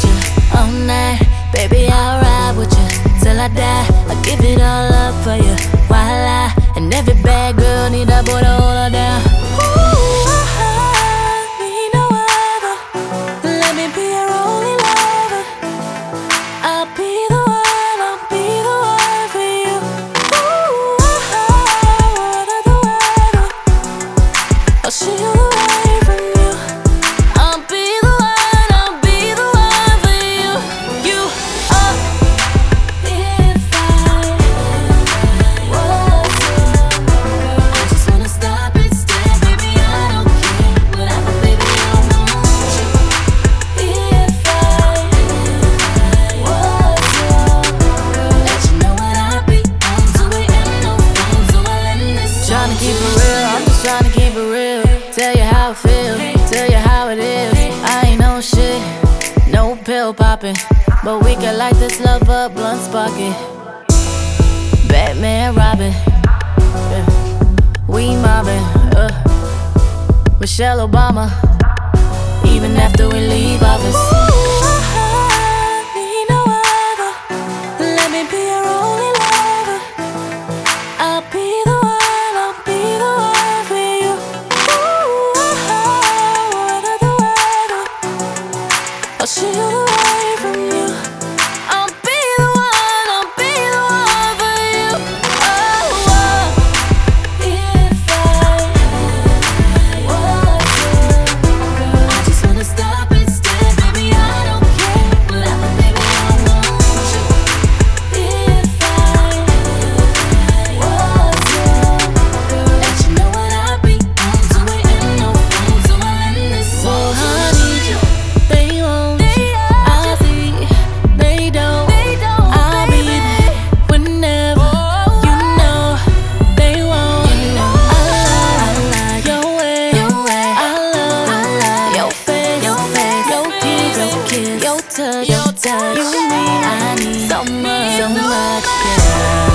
you all night. Baby, I'll ride with you till I die. I'll give it all up for you, voila. And every bad girl need a boy to hold her down. Ooh, I need no other. Let me be your only lover. I'll be the one, I'll be the one for you. Ooh, what are the weather? I'll shield away from you. I'll be the one, I'll be the one for you. You are. If I was you, I just wanna stop and stare, baby, I don't care. Whatever, baby, I want you. If I was you, let you know what I be on to it, and no phone, so I let this tryna keep it real, I'm just tryna keep it real. Tell you how I feel, tell you how it is. I ain't no shit, no pill popping, but we can light this love up, blunt sparking. Batman, Robin, yeah. We mobbing, Michelle Obama, even after we leave office. Ooh, I need no other. Let me be your only lover. I'll be the one, I'll be the one for you. Ooh, what are the weather? I'll shield away from you. I'll be the one, I'll be the one for you. Oh, if I was you, I just wanna stop and stare, baby, I don't care. Whatever, baby, I want you. If I was you, let you know what I be on to it, and no phone, so I let this song. Oh, I need you. They won't, I'll see. They don't, I'll be there whenever. You know they won't. I like your way. I love your face, your kiss, your touch. You mean I need so much, girl.